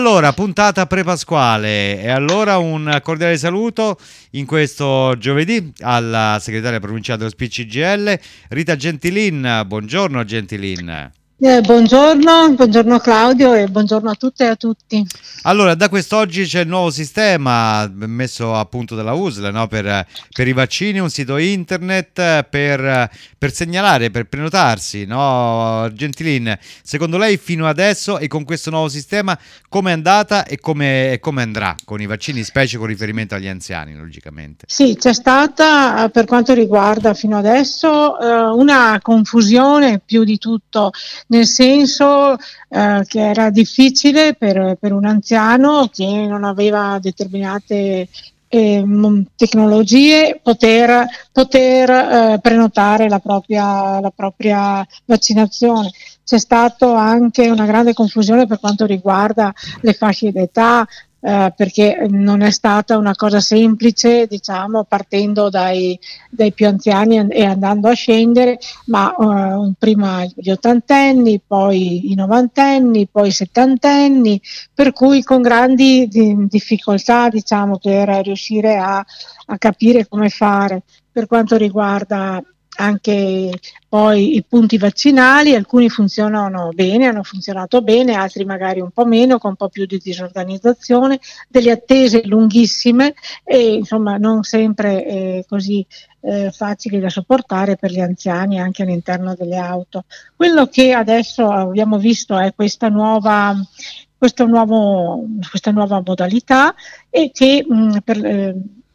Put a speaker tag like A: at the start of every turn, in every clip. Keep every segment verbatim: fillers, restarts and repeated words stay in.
A: Allora, puntata pre-pasquale e allora un cordiale saluto in questo giovedì alla segretaria provinciale dello S P C G L, Rita Gentilin. Buongiorno Gentilin.
B: Eh, buongiorno, buongiorno Claudio e buongiorno a tutte e a tutti.
A: Allora, da quest'oggi c'è il nuovo sistema messo a punto dalla U S L, no? per, per i vaccini, un sito internet per, per segnalare, per prenotarsi, no? Gentilin, secondo lei fino adesso e con questo nuovo sistema come è andata e come, come andrà con i vaccini, specie con riferimento agli anziani, logicamente?
B: Sì, c'è stata per quanto riguarda fino adesso eh, una confusione più di tutto, nel senso eh, che era difficile per, per un anziano che non aveva determinate eh, tecnologie poter, poter eh, prenotare la propria, la propria vaccinazione. C'è stata anche una grande confusione per quanto riguarda le fasce d'età, eh, perché non è stata una cosa semplice, diciamo, partendo dai, dai più anziani e andando a scendere, ma eh, prima gli ottantenni, poi i novantenni, poi i settantenni, per cui con grandi di, difficoltà, diciamo, per riuscire a, a capire come fare. Per quanto riguarda anche poi i punti vaccinali, alcuni funzionano bene, hanno funzionato bene, altri magari un po' meno, con un po' più di disorganizzazione, delle attese lunghissime e insomma non sempre eh, così eh, facili da sopportare per gli anziani anche all'interno delle auto. Quello che adesso abbiamo visto è questa nuova questo nuovo, questa nuova modalità e che mh, per, eh,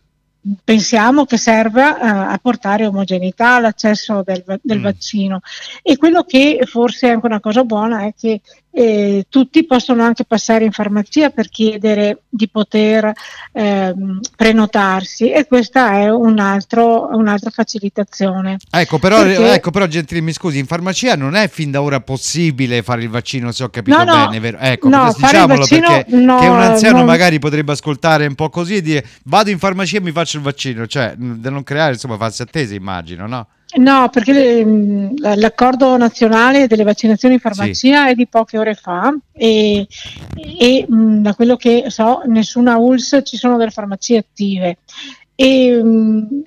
B: pensiamo che serva a, a portare omogeneità all'accesso del, del mm. vaccino. E quello che forse è anche una cosa buona è che eh, tutti possono anche passare in farmacia per chiedere di poter eh, prenotarsi, e questa è un altro, un'altra facilitazione.
A: Ecco però, perché... ecco però Gentilini, mi scusi, in farmacia non è fin da ora possibile fare il vaccino, se ho capito
B: no, no,
A: bene, vero? Ecco,
B: no,
A: diciamolo
B: vaccino,
A: perché
B: no,
A: che un anziano
B: non...
A: magari potrebbe ascoltare un po' così e dire vado in farmacia e mi faccio il vaccino, cioè da non creare insomma false attese, immagino, no?
B: No, perché le, l'accordo nazionale delle vaccinazioni in farmacia sì. è di poche ore fa e, e mh, da quello che so nessuna U L S ci sono delle farmacie attive e mh,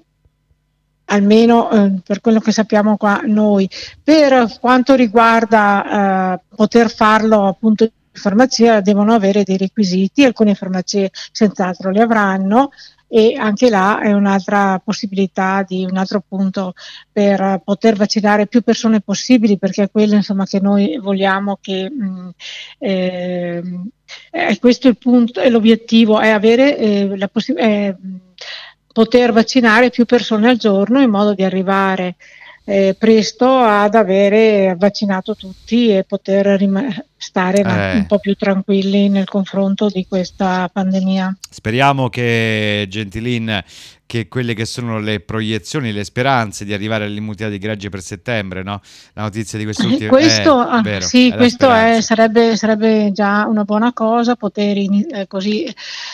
B: almeno eh, per quello che sappiamo qua noi. Per quanto riguarda eh, poter farlo appunto in farmacia devono avere dei requisiti, alcune farmacie senz'altro li avranno, e anche là è un'altra possibilità, di un altro punto per poter vaccinare più persone possibili, perché è quello insomma che noi vogliamo che mh, eh, è questo il punto e l'obiettivo è avere eh, la possibilità poter vaccinare più persone al giorno in modo di arrivare eh, presto ad avere vaccinato tutti e poter rim- stare eh. un po' più tranquilli nel confronto di questa pandemia.
A: Speriamo che, Gentilin, che quelle che sono le proiezioni, le speranze di arrivare all'immunità di gregge per settembre, no? La notizia di quest'ultimo
B: questo,
A: è vero,
B: sì,
A: è
B: questo è, sarebbe, sarebbe già una buona cosa, poter in, eh, così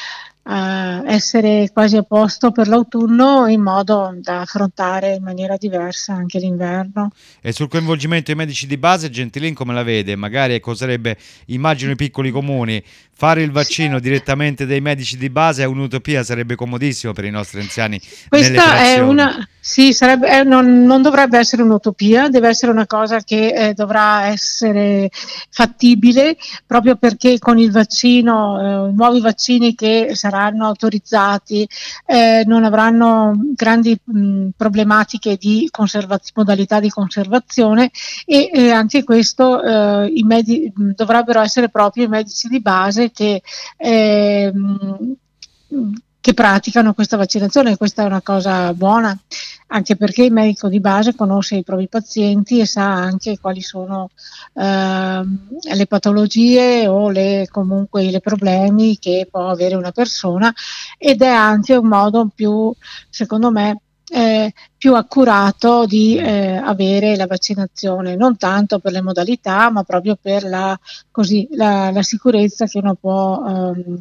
B: Uh, essere quasi a posto per l'autunno in modo da affrontare in maniera diversa anche l'inverno.
A: E sul coinvolgimento dei medici di base, Gentilin come la vede? Magari ecco, sarebbe, immagino i piccoli comuni, fare il vaccino direttamente dai medici di base è un'utopia, sarebbe comodissimo per i nostri anziani.
B: Questa è una, sì, sarebbe, è, non, non dovrebbe essere un'utopia, deve essere una cosa che eh, dovrà essere fattibile, proprio perché con il vaccino, eh, i nuovi vaccini che saranno autorizzati eh, non avranno grandi mh, problematiche di conservaz- modalità di conservazione e eh, anche questo eh, i medi- dovrebbero essere proprio i medici di base che eh, mh, che praticano questa vaccinazione. Questa è una cosa buona, anche perché il medico di base conosce i propri pazienti e sa anche quali sono eh, le patologie o le, comunque i problemi che può avere una persona, ed è anche un modo più, secondo me, Eh, più accurato di eh, avere la vaccinazione, non tanto per le modalità ma proprio per la, così, la, la sicurezza che uno può ehm,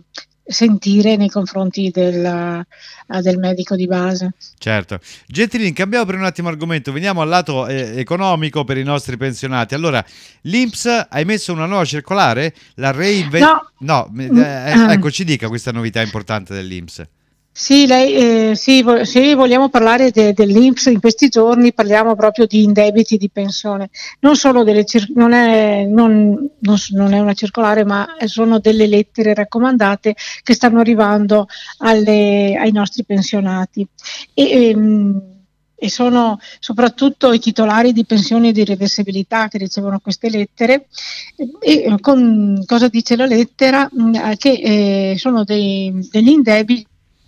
B: sentire nei confronti del, uh, del medico di base.
A: Certo. Gentilini, cambiamo per un attimo argomento, veniamo al lato eh, economico per i nostri pensionati. Allora, l'I N P S ha emesso una nuova circolare? La reinve-
B: No,
A: no
B: mm,
A: eh, ecco,
B: ehm,
A: ci dica questa novità importante dell'I N P S.
B: Sì, lei, eh, sì, vo- se vogliamo parlare de- dell'I N P S in questi giorni parliamo proprio di indebiti di pensione, non solo delle cir- non è, non- non s- non è una circolare, ma sono delle lettere raccomandate che stanno arrivando alle- ai nostri pensionati. E, ehm, e sono soprattutto i titolari di pensioni di reversibilità che ricevono queste lettere. E e con, cosa dice la lettera? Mm, eh, Che eh, sono dei- degli indebiti,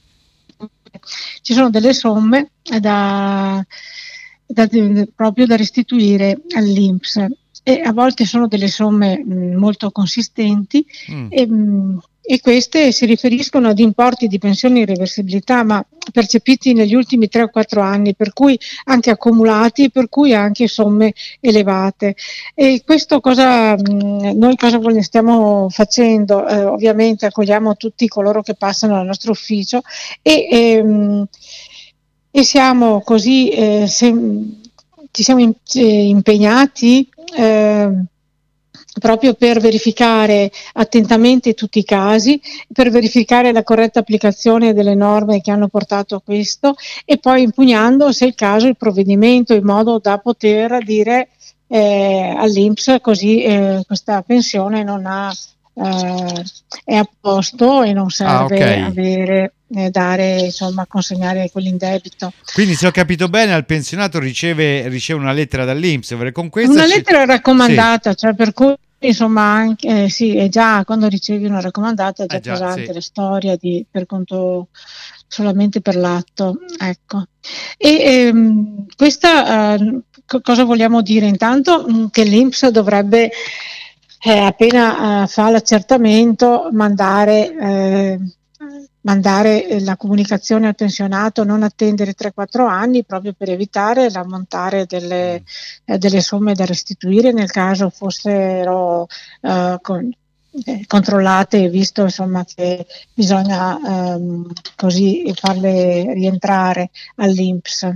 B: ci sono delle somme da, da- proprio da restituire all'I N P S, e a volte sono delle somme mh, molto consistenti,
A: Mm.
B: e, mh, e queste si riferiscono ad importi di pensione in reversibilità, ma percepiti negli ultimi tre o quattro anni, per cui anche accumulati, per cui anche somme elevate. E questo cosa, mh, noi cosa vogliamo- stiamo facendo? Eh, ovviamente accogliamo tutti coloro che passano al nostro ufficio, e, ehm, e siamo così, eh, sem- ci siamo in- eh, impegnati, eh, proprio per verificare attentamente tutti i casi, per verificare la corretta applicazione delle norme che hanno portato a questo, e poi impugnando, se è il caso, il provvedimento, in modo da poter dire eh, all'I N P S così eh, questa pensione non ha, eh, è a posto e non
A: Ah,
B: serve
A: ok.
B: avere, eh, dare, insomma, consegnare quell'indebito.
A: Quindi se ho capito bene, al pensionato riceve, riceve una lettera dall'I N P S, con questa
B: Una
A: ci-
B: lettera
A: sì,
B: raccomandata, cioè per cui insomma anche, eh, sì, è già quando ricevi una raccomandata è
A: eh
B: già
A: già, sì.
B: pesante la storia di, per conto solamente per l'atto, ecco. E ehm, questa eh, co- cosa vogliamo dire? Intanto mh, che l'I N P S dovrebbe, eh, appena eh, fa l'accertamento, mandare, eh, mandare eh, la comunicazione al pensionato, non attendere tre quattro anni, proprio per evitare l'ammontare delle,
A: Mm.
B: eh, delle somme da restituire nel caso fossero eh, con- eh, controllate, visto insomma che bisogna ehm, così farle rientrare all'I N P S.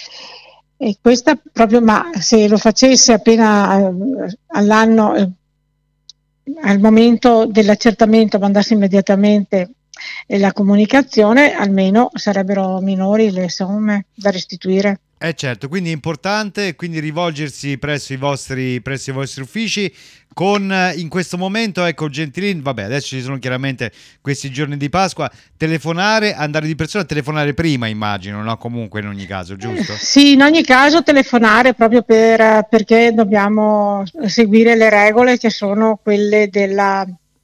B: E questa proprio, ma se lo facesse appena eh, all'anno, eh, al momento dell'accertamento mandasse immediatamente eh, la comunicazione, almeno sarebbero minori le somme da restituire.
A: Eh certo, quindi è importante quindi rivolgersi presso i vostri, presso i vostri uffici con eh, in questo momento, ecco Gentilini, vabbè adesso ci sono chiaramente questi giorni di Pasqua, telefonare, andare di persona, telefonare prima immagino, no? Comunque in ogni caso,
B: Eh,
A: giusto?
B: Sì, in ogni caso telefonare proprio per, perché dobbiamo seguire le regole che sono quelle della,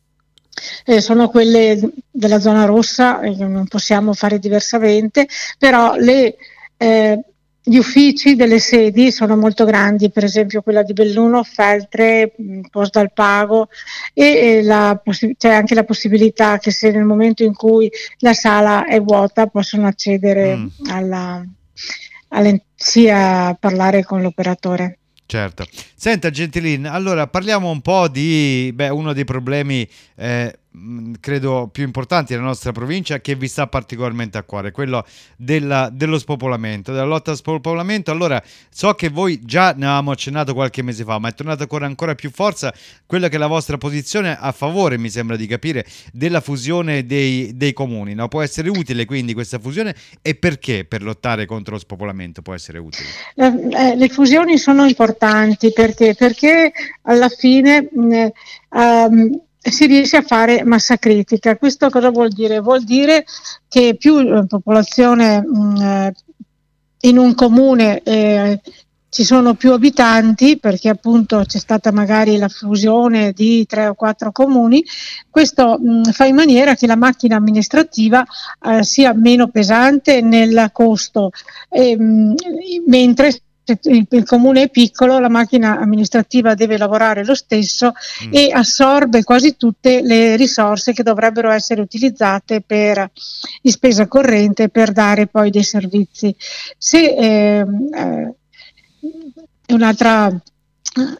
B: eh, sono quelle della zona rossa, e che non possiamo fare diversamente, però le, eh, gli uffici delle sedi sono molto grandi, per esempio quella di Belluno, Feltre, mh, Posta al Pago, e, e la possi- c'è anche la possibilità che, se nel momento in cui la sala è vuota, possono accedere
A: Mm.
B: alla, alle- sia a parlare con l'operatore.
A: Certo. Senta Gentilin, allora parliamo un po' di beh, uno dei problemi eh, mh, credo più importanti della nostra provincia, che vi sta particolarmente a cuore, quello della- dello spopolamento, della lotta al spopolamento. Allora, so che voi già ne avevamo accennato qualche mese fa, ma è tornata con ancora più forza quella che è la vostra posizione a favore, mi sembra di capire, della fusione dei, dei comuni, no? Può essere utile quindi questa fusione, e perché per lottare contro lo spopolamento può essere utile?
B: Eh, eh, le fusioni sono importanti perché, perché alla fine mh, ehm, si riesce a fare massa critica. Questo cosa vuol dire? Vuol dire che più eh, popolazione mh, eh, in un comune eh, ci sono più abitanti, perché appunto c'è stata magari la fusione di tre o quattro comuni. Questo mh, fa in maniera che la macchina amministrativa eh, sia meno pesante nel costo, ehm, mentre se il, il comune è piccolo, la macchina amministrativa deve lavorare lo stesso
A: Mm.
B: e assorbe quasi tutte le risorse che dovrebbero essere utilizzate per, in spesa corrente, per dare poi dei servizi. Se ehm, eh, un'altra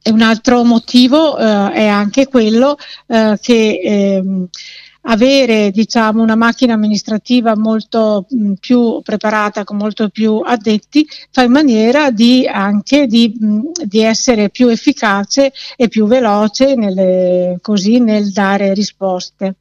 B: e un altro motivo eh, è anche quello eh, che ehm, avere diciamo una macchina amministrativa molto mh, più preparata, con molto più addetti, fa in maniera di anche di, mh, di essere più efficace e più veloce nelle, così nel dare risposte.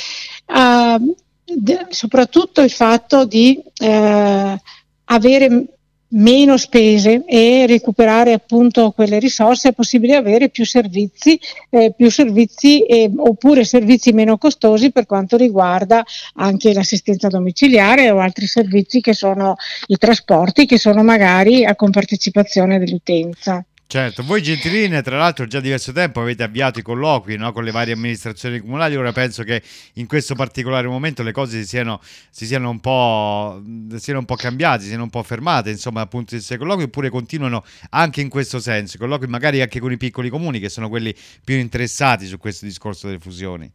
B: Uh, de, soprattutto il fatto di eh, avere meno spese e recuperare appunto quelle risorse, è possibile avere più servizi, eh, più servizi eh, oppure servizi meno costosi per quanto riguarda anche l'assistenza domiciliare o altri servizi che sono i trasporti, che sono magari a compartecipazione dell'utenza.
A: Certo, voi Gentiline tra l'altro già diverso tempo avete avviato i colloqui, no, con le varie amministrazioni comunali. Ora penso che in questo particolare momento le cose si siano, si siano un po', siano un po' cambiate, si siano un po' fermate, insomma, dal punto di vista dei colloqui, oppure continuano anche in questo senso, i colloqui magari anche con i piccoli comuni che sono quelli più interessati su questo discorso delle fusioni.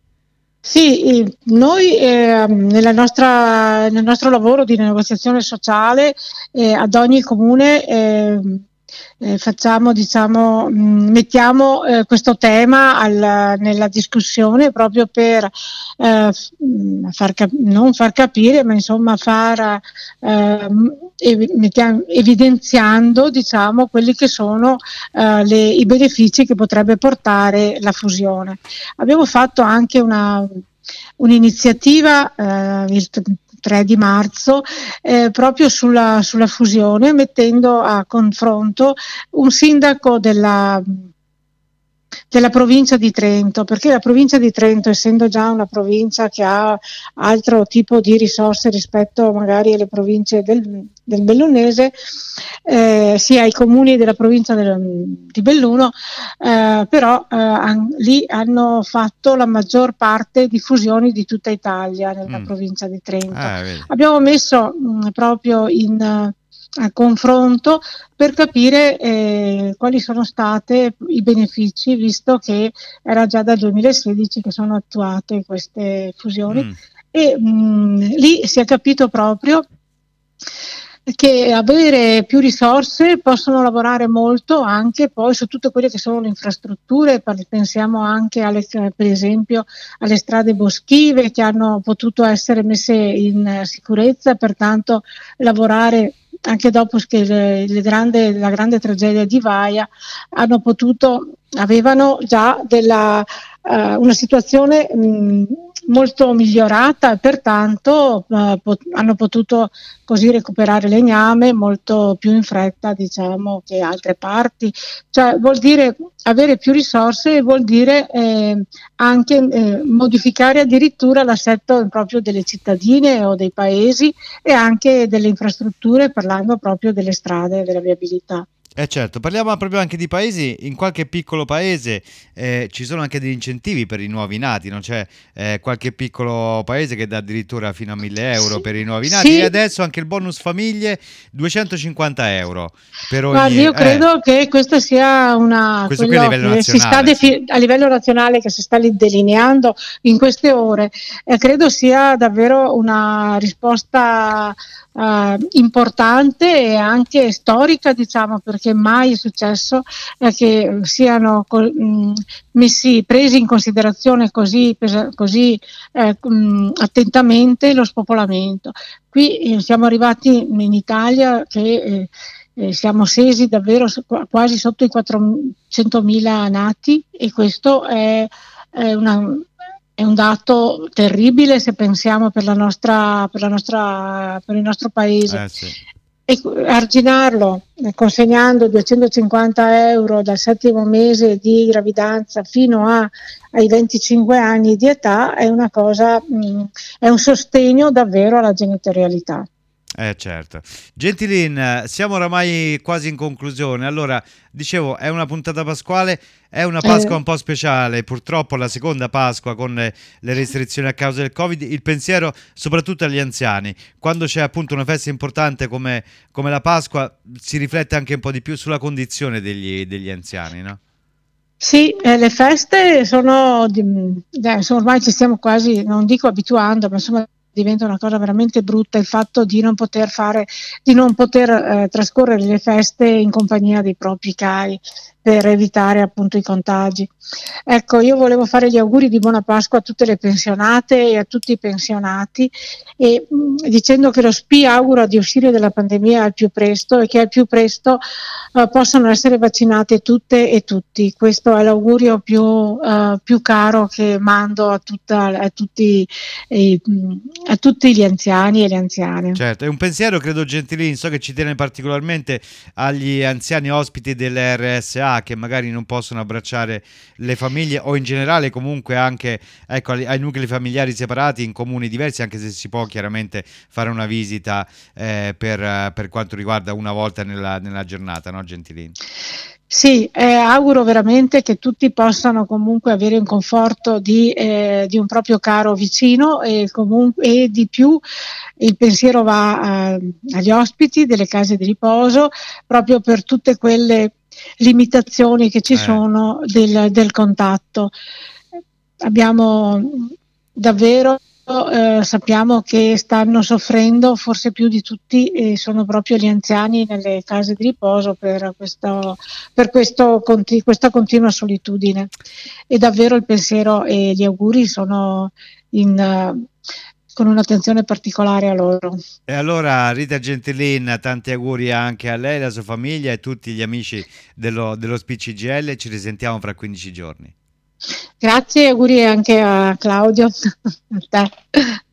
B: Sì, noi eh, nella nostra, nel nostro lavoro di negoziazione sociale eh, ad ogni comune eh, eh, facciamo, diciamo, mh, mettiamo eh, questo tema al, nella discussione proprio per eh, far cap- non far capire, ma insomma far eh, ev- mettiamo, evidenziando, diciamo, quelli che sono eh, le, i benefici che potrebbe portare la fusione. Abbiamo fatto anche una un'iniziativa eh, il tre di marzo eh, proprio sulla, sulla fusione, mettendo a confronto un sindaco della della provincia di Trento, perché la provincia di Trento, essendo già una provincia che ha altro tipo di risorse rispetto magari alle province del, del Bellunese, eh, sia ai comuni della provincia del, di Belluno, eh, però eh, an, lì hanno fatto la maggior parte di fusioni di tutta Italia nella mm. provincia di Trento. Ah, abbiamo messo mh, proprio in a confronto per capire eh, quali sono state i benefici, visto che era già dal duemilasedici che sono attuate queste fusioni mm. e mh, lì si è capito proprio che avere più risorse possono lavorare molto anche poi su tutte quelle che sono le infrastrutture. Pensiamo anche alle, per esempio alle strade boschive che hanno potuto essere messe in sicurezza, pertanto lavorare anche dopo che le, le grande, la grande tragedia di Vaia hanno potuto, avevano già della, uh, una situazione mh, molto migliorata e pertanto uh, pot- hanno potuto così recuperare legname molto più in fretta, diciamo, che altre parti. Cioè vuol dire avere più risorse e vuol dire eh, anche eh, modificare addirittura l'assetto proprio delle cittadine o dei paesi e anche delle infrastrutture, parlando proprio delle strade e della viabilità.
A: Eh certo, parliamo proprio anche di paesi. In qualche piccolo paese eh, ci sono anche degli incentivi per i nuovi nati, non c'è eh, qualche piccolo paese che dà addirittura fino a mille euro sì, per i nuovi nati, sì. E adesso anche il bonus famiglie duecentocinquanta euro per ogni...
B: Guardi, io credo eh. che questa sia una...
A: Questo qui a livello nazionale.
B: Si sta defi- a livello nazionale che si sta delineando in queste ore, eh, credo sia davvero una risposta Uh, importante e anche storica, diciamo, perché mai è successo eh, che siano col, mh, messi presi in considerazione così, pesa, così eh, mh, attentamente lo spopolamento. Qui eh, siamo arrivati in Italia che eh, eh, siamo scesi davvero quasi sotto i quattrocentomila nati, e questo è, è una È un dato terribile se pensiamo per la nostra, per la nostra, per il nostro paese.
A: Eh, sì.
B: E arginarlo consegnando duecentocinquanta euro dal settimo mese di gravidanza fino a, ai venticinque anni di età è una cosa, mh, è un sostegno davvero alla genitorialità.
A: Eh certo. Gentilin, siamo oramai quasi in conclusione. Allora, dicevo, è una puntata pasquale, è una Pasqua eh. un po' speciale, purtroppo la seconda Pasqua con le, le restrizioni a causa del Covid. Il pensiero soprattutto agli anziani. Quando c'è appunto una festa importante come, come la Pasqua, si riflette anche un po' di più sulla condizione degli, degli anziani, no?
B: Sì, eh, le feste sono, eh, sono, ormai ci stiamo quasi, non dico abituando, ma insomma diventa una cosa veramente brutta il fatto di non poter fare, di non poter eh, trascorrere le feste in compagnia dei propri cari. per evitare appunto i contagi. Ecco, io volevo fare gli auguri di buona Pasqua a tutte le pensionate e a tutti i pensionati, e mh, dicendo che lo S P I augura di uscire dalla pandemia al più presto e che al più presto eh, possano essere vaccinate tutte e tutti. Questo è l'augurio più, eh, più caro che mando a, tutta, a, tutti, eh, a tutti gli anziani e le anziane.
A: Certo, è un pensiero credo Gentilini, so che ci tiene particolarmente agli anziani ospiti delle R S A che magari non possono abbracciare le famiglie, o in generale comunque anche, ecco, ai, ai nuclei familiari separati in comuni diversi, anche se si può chiaramente fare una visita eh, per, per quanto riguarda una volta nella, nella giornata, no Gentilini?
B: Sì, eh, auguro veramente che tutti possano comunque avere un conforto di, eh, di un proprio caro vicino, e, comunque, e di più il pensiero va eh, agli ospiti delle case di riposo, proprio per tutte quelle limitazioni che ci
A: Eh.
B: sono del, del contatto. Abbiamo davvero eh, sappiamo che stanno soffrendo forse più di tutti, e sono proprio gli anziani nelle case di riposo per, questo, per questo, questa continua solitudine, e davvero il pensiero e gli auguri sono in, uh, con un'attenzione particolare a loro.
A: E allora Rita Gentilin, tanti auguri anche a lei, alla sua famiglia e a tutti gli amici dello, dello S P I C G I L. Ci risentiamo fra quindici giorni.
B: Grazie, auguri anche a Claudio. A te.